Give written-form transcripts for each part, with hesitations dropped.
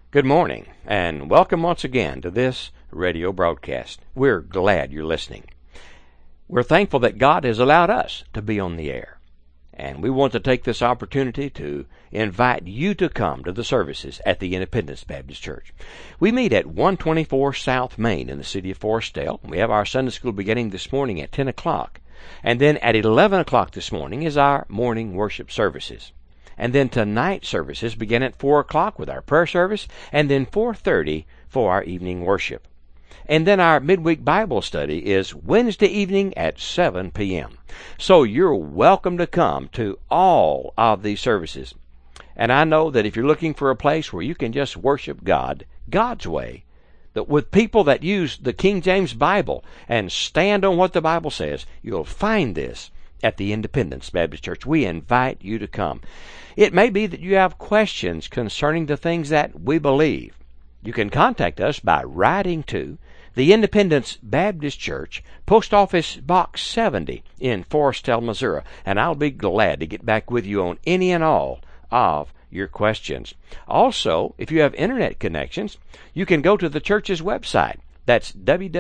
Good morning, and welcome once again to this radio broadcast. We're glad you're listening. We're thankful that God has allowed us to be on the air, and we want to take this opportunity to invite you to come to the services at the Independence Baptist Church. We meet at 124 South Main in the city of Forestdale. We have our Sunday school beginning this morning at 10 o'clock, and then at 11 o'clock this morning is our morning worship services. And then tonight's services begin at 4 o'clock with our prayer service, and then 4:30 for our evening worship. And then our midweek Bible study is Wednesday evening at 7 p.m. So you're welcome to come to all of these services. And I know that if you're looking for a place where you can just worship God, God's way, that with people that use the King James Bible and stand on what the Bible says, you'll find this at the Independence Baptist Church. We invite you to come. It may be that you have questions concerning the things that we believe. You can contact us by writing to the Independence Baptist Church, Post Office Box 70 in Forestdale, Missouri, and I'll be glad to get back with you on any and all of your questions. Also, if you have internet connections, you can go to the church's website. That's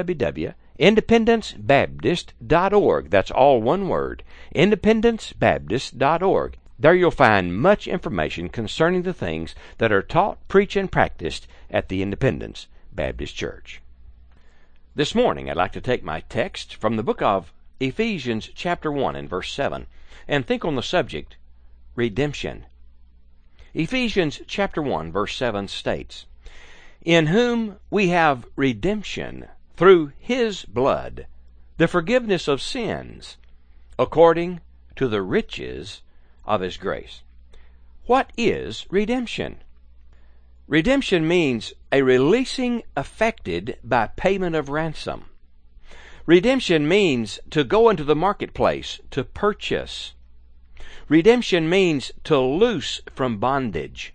www.independencebaptist.org. That's all one word, independencebaptist.org. There you'll find much information concerning the things that are taught, preached, and practiced at the Independence Baptist Church. This morning I'd like to take my text from the book of Ephesians chapter 1 and verse 7 and think on the subject, redemption. Ephesians chapter 1 verse 7 states, "In whom we have redemption through His blood, the forgiveness of sins, according to the riches of His grace." What is redemption? Redemption means a releasing effected by payment of ransom. Redemption means to go into the marketplace to purchase. Redemption means to loose from bondage.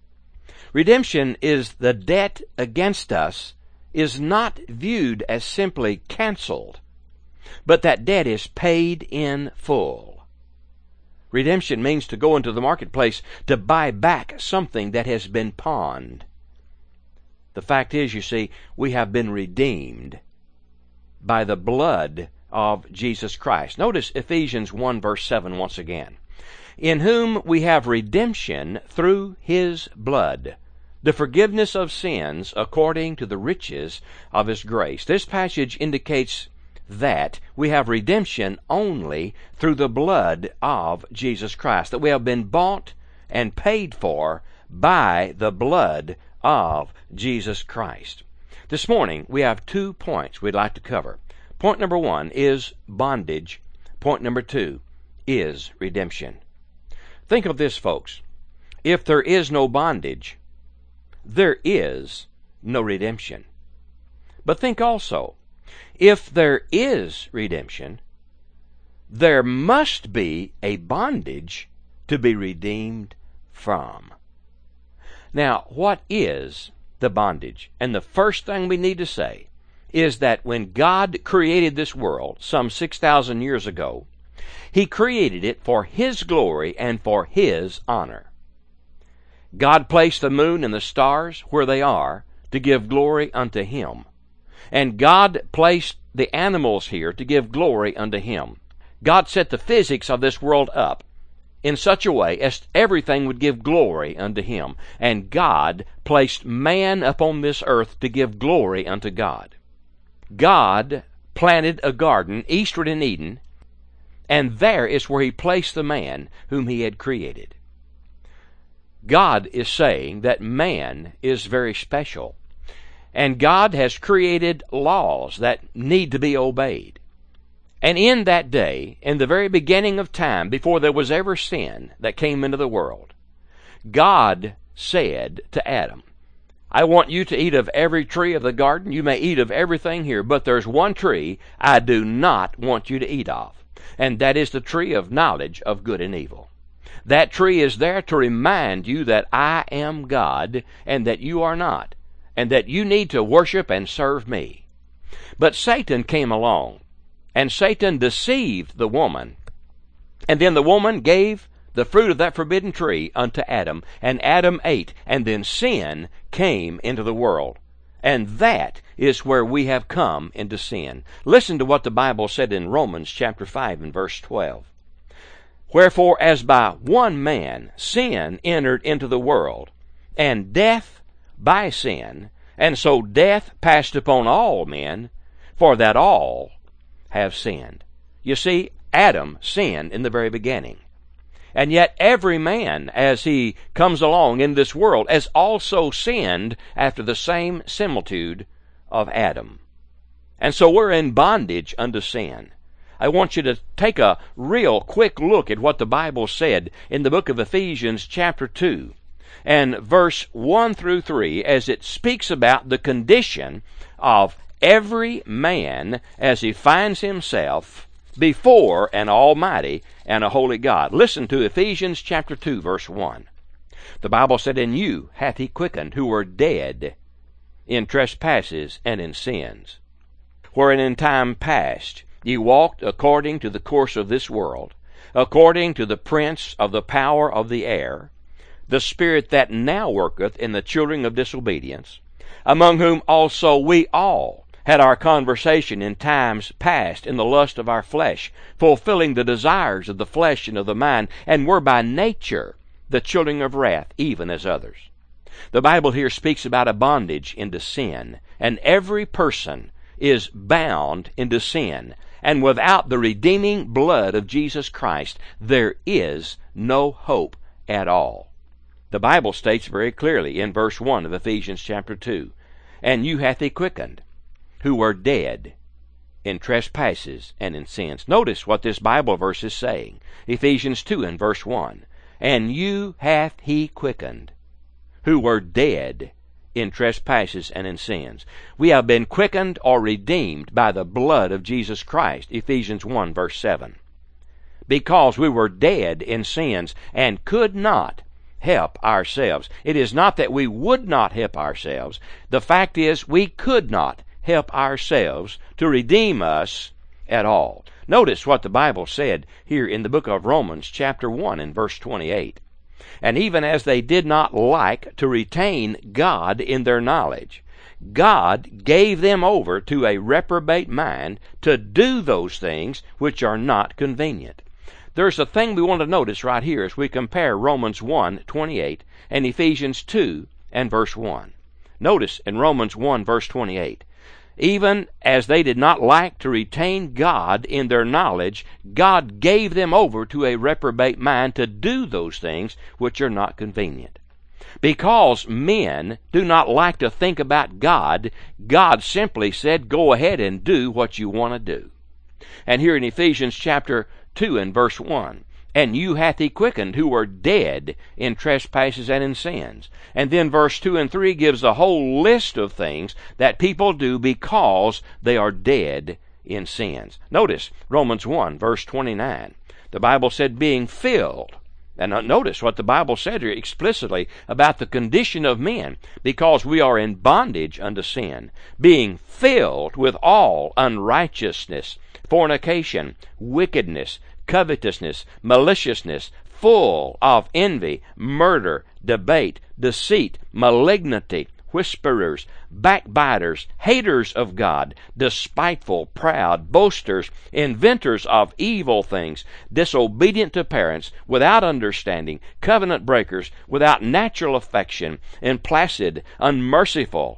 Redemption is the debt against us is not viewed as simply canceled, but that debt is paid in full. Redemption means to go into the marketplace to buy back something that has been pawned. The fact is, you see, we have been redeemed by the blood of Jesus Christ. Notice Ephesians 1 verse 7 once again. "In whom we have redemption through His blood, the forgiveness of sins according to the riches of His grace." This passage indicates that we have redemption only through the blood of Jesus Christ, that we have been bought and paid for by the blood of Jesus Christ. This morning we have 2 points we'd like to cover. Point number 1 is bondage. Point number 2 is redemption. Think of this, folks. If there is no bondage, there is no redemption. But think also, if there is redemption, there must be a bondage to be redeemed from. Now, what is the bondage? And the first thing we need to say is that when God created this world some 6,000 years ago, He created it for His glory and for His honor. God placed the moon and the stars where they are to give glory unto Him. And God placed the animals here to give glory unto Him. God set the physics of this world up in such a way as everything would give glory unto Him. And God placed man upon this earth to give glory unto God. God planted a garden eastward in Eden, and there is where He placed the man whom He had created. God is saying that man is very special. And God has created laws that need to be obeyed. And in that day, in the very beginning of time, before there was ever sin that came into the world, God said to Adam, "I want you to eat of every tree of the garden. You may eat of everything here, but there's one tree I do not want you to eat of, and that is the tree of knowledge of good and evil. That tree is there to remind you that I am God and that you are not, and that you need to worship and serve me." But Satan came along, and Satan deceived the woman, and then the woman gave the fruit of that forbidden tree unto Adam, and Adam ate, and then sin came into the world. And that is where we have come into sin. Listen to what the Bible said in Romans chapter 5 and verse 12. Wherefore, as by one man sin entered into the world, and death by sin, and so death passed upon all men, for that all have sinned. You see, Adam sinned in the very beginning. And yet every man, as he comes along in this world, has also sinned after the same similitude of Adam. And so we're in bondage unto sin. I want you to take a real quick look at what the Bible said in the book of Ephesians chapter 2 and verse 1 through 3 as it speaks about the condition of every man as he finds himself before an almighty and a holy God. Listen to Ephesians chapter 2 verse 1. The Bible said, "In you hath he quickened, who were dead in trespasses and in sins, wherein in time past ye walked according to the course of this world, according to the prince of the power of the air, the spirit that now worketh in the children of disobedience, among whom also we all had our conversation in times past in the lust of our flesh, fulfilling the desires of the flesh and of the mind, and were by nature the children of wrath, even as others." The Bible here speaks about a bondage into sin, and every person is bound into sin, and without the redeeming blood of Jesus Christ, there is no hope at all. The Bible states very clearly in verse 1 of Ephesians chapter 2, "And you hath he quickened, who were dead in trespasses and in sins." Notice what this Bible verse is saying. Ephesians 2 and verse 1. "And you hath he quickened, who were dead in trespasses and in sins." We have been quickened or redeemed by the blood of Jesus Christ, Ephesians 1 verse 7. Because we were dead in sins and could not help ourselves. It is not that we would not help ourselves. The fact is we could not help ourselves to redeem us at all. Notice what the Bible said here in the book of Romans chapter 1 and verse 28. "And even as they did not like to retain God in their knowledge, God gave them over to a reprobate mind to do those things which are not convenient." There's a thing we want to notice right here as we compare Romans 1:28 and Ephesians 2 and verse 1. Notice in Romans 1 verse 28, "Even as they did not like to retain God in their knowledge, God gave them over to a reprobate mind to do those things which are not convenient." Because men do not like to think about God, God simply said, "Go ahead and do what you want to do." And here in Ephesians chapter 2 and verse 1, "And you hath he quickened, who were dead in trespasses and in sins." And then verse 2 and 3 gives a whole list of things that people do because they are dead in sins. Notice Romans 1 verse 29. The Bible said, "Being filled." And notice what the Bible said here explicitly about the condition of men, because we are in bondage unto sin, "being filled with all unrighteousness, fornication, wickedness, covetousness, maliciousness, full of envy, murder, debate, deceit, malignity, whisperers, backbiters, haters of God, despiteful, proud, boasters, inventors of evil things, disobedient to parents, without understanding, covenant breakers, without natural affection, implacid, unmerciful."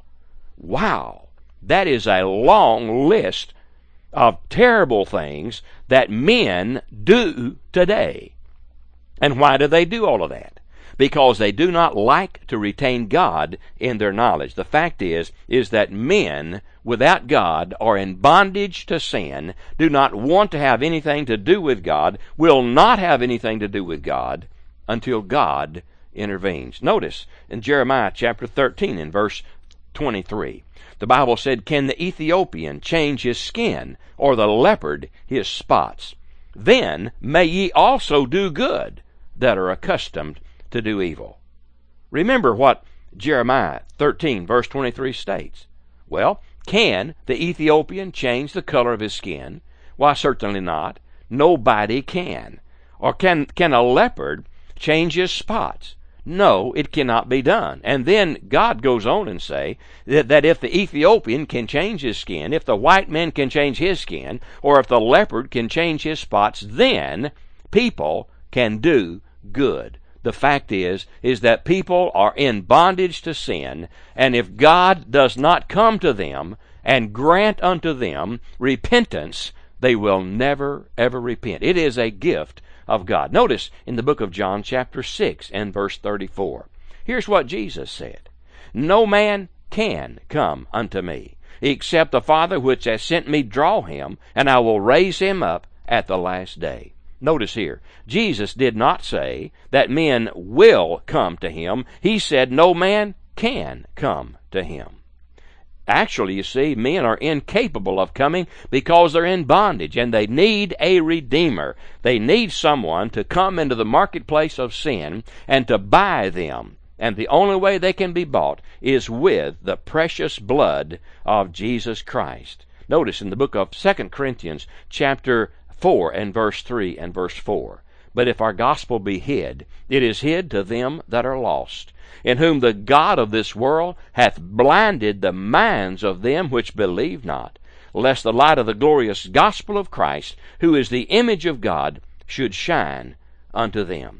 Wow, that is a long list of terrible things that men do today. And why do they do all of that? Because they do not like to retain God in their knowledge. The fact is that men without God are in bondage to sin, do not want to have anything to do with God, will not have anything to do with God until God intervenes. Notice in Jeremiah chapter 13 and verse 23, the Bible said, "Can the Ethiopian change his skin, or the leopard his spots? Then may ye also do good that are accustomed to do evil." Remember what Jeremiah 13 verse 23 states. Well, can the Ethiopian change the color of his skin? Why, certainly not. Nobody can. Or can a leopard change his spots? No, it cannot be done. And then God goes on and say that if the Ethiopian can change his skin, if the white man can change his skin, or if the leopard can change his spots, then people can do good. The fact is that people are in bondage to sin, and if God does not come to them and grant unto them repentance, they will never, ever repent. It is a gift of God. Notice in the book of John chapter 6 and verse 34. Here's what Jesus said. No man can come unto me, except the Father which has sent me draw him, and I will raise him up at the last day. Notice here, Jesus did not say that men will come to him. He said no man can come to him. Actually, you see, men are incapable of coming because they're in bondage, and they need a Redeemer. They need someone to come into the marketplace of sin and to buy them. And the only way they can be bought is with the precious blood of Jesus Christ. Notice in the book of 2 Corinthians chapter 4 and verse 3 and verse 4. But if our gospel be hid, it is hid to them that are lost, in whom the God of this world hath blinded the minds of them which believe not, lest the light of the glorious gospel of Christ, who is the image of God, should shine unto them.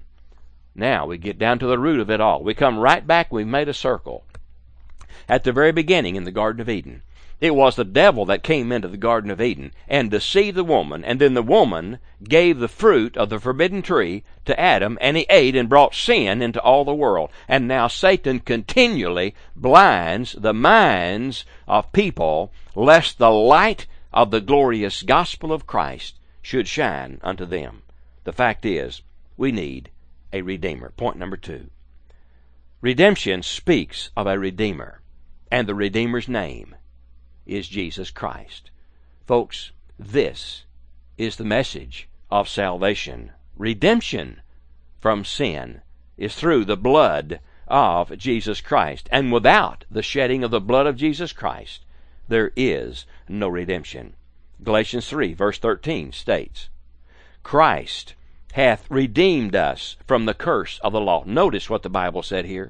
Now we get down to the root of it all. We come right back, we've made a circle. At the very beginning in the Garden of Eden, it was the devil that came into the Garden of Eden and deceived the woman, and then the woman gave the fruit of the forbidden tree to Adam, and he ate and brought sin into all the world. And now Satan continually blinds the minds of people, lest the light of the glorious gospel of Christ should shine unto them. The fact is, we need a Redeemer. Point number 2. Redemption speaks of a Redeemer, and the Redeemer's name is Jesus Christ. Folks, this is the message of salvation. Redemption from sin is through the blood of Jesus Christ. And without the shedding of the blood of Jesus Christ, there is no redemption. Galatians 3 verse 13 states, Christ hath redeemed us from the curse of the law. Notice what the Bible said here.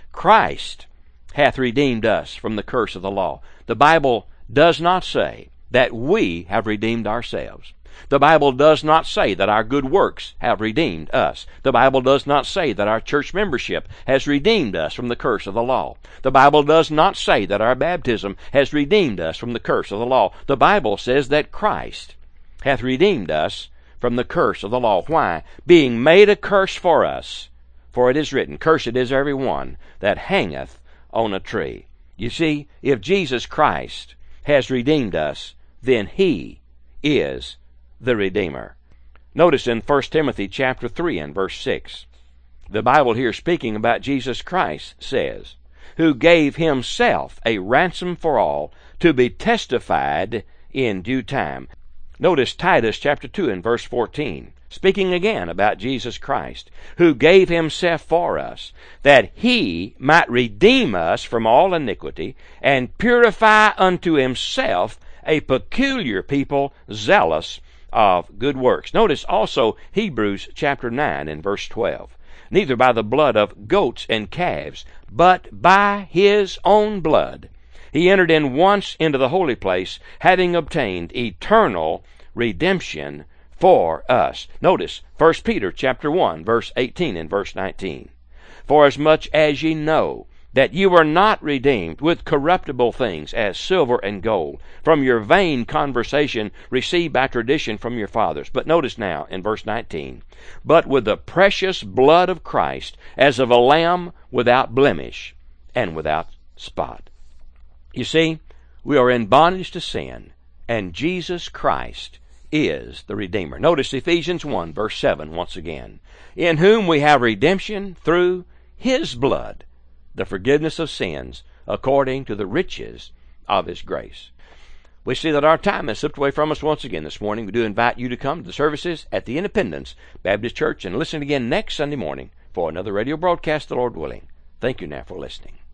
Christ hath redeemed us from the curse of the law. The Bible does not say that we have redeemed ourselves. The Bible does not say that our good works have redeemed us. The Bible does not say that our church membership has redeemed us from the curse of the law. The Bible does not say that our baptism has redeemed us from the curse of the law. The Bible says that Christ hath redeemed us from the curse of the law. Why? Being made a curse for us. For it is written, Cursed is every one that hangeth on a tree. You see, if Jesus Christ has redeemed us, then he is the Redeemer. Notice in 1 Timothy chapter 3 and verse 6, the Bible here speaking about Jesus Christ says, who gave himself a ransom for all, to be testified in due time. Notice Titus chapter 2 and verse 14, speaking again about Jesus Christ, who gave himself for us, that he might redeem us from all iniquity, and purify unto himself a peculiar people, zealous of good works. Notice also Hebrews chapter 9 and verse 12. Neither by the blood of goats and calves, but by his own blood he entered in once into the holy place, having obtained eternal redemption for us. Notice 1 Peter chapter 1 verse 18 and verse 19. For as much as ye know that you are not redeemed with corruptible things as silver and gold from your vain conversation received by tradition from your fathers. But notice now in verse 19, but with the precious blood of Christ, as of a lamb without blemish and without spot. You see, we are in bondage to sin, and Jesus Christ is the Redeemer. Notice Ephesians 1 verse 7 once again. In whom we have redemption through his blood, the forgiveness of sins, according to the riches of his grace. We see that our time has slipped away from us once again this morning. We do invite you to come to the services at the Independence Baptist Church and listen again next Sunday morning for another radio broadcast, the Lord willing. Thank you now for listening.